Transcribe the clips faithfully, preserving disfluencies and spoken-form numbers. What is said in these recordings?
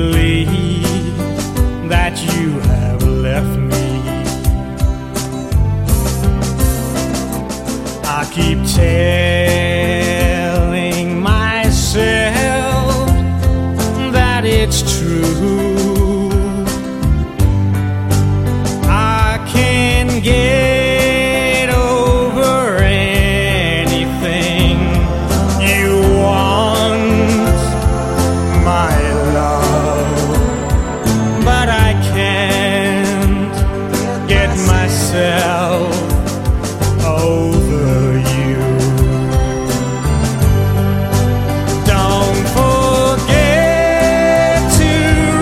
believe that you have left me. I keep telling myself that it's true. I can get over anything you want, my love, but I can't get myself over you. Don't forget to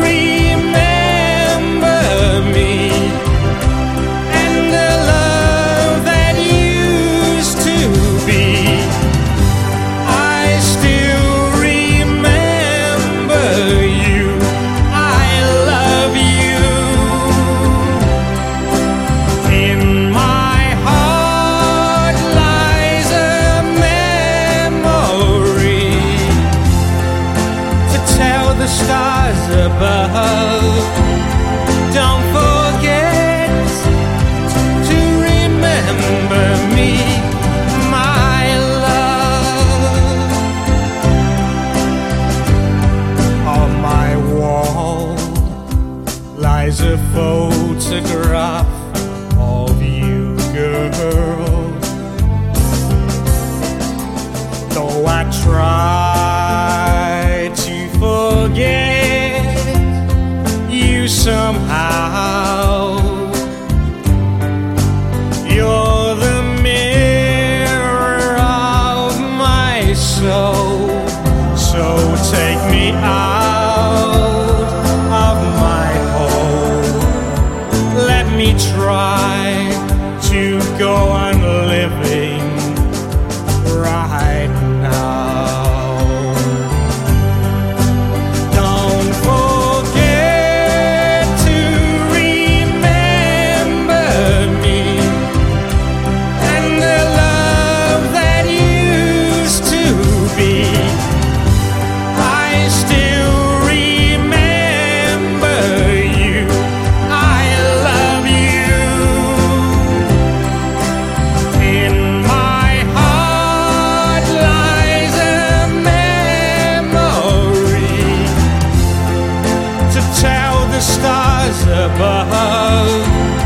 remember me and the love that used to be. I still remember you. I love you. In my heart lies a memory to tell the stars above. Don't forget to remember me, my love. On my wall lies a photograph of you, girl. Though I try to forget you somehow, you're the mirror of my soul. So take me out of my hole. Let me try to go on living right now. Don't forget to remember me and the love that used to be. I still remember you. I love you. In my heart lies a memory to tell the stars above.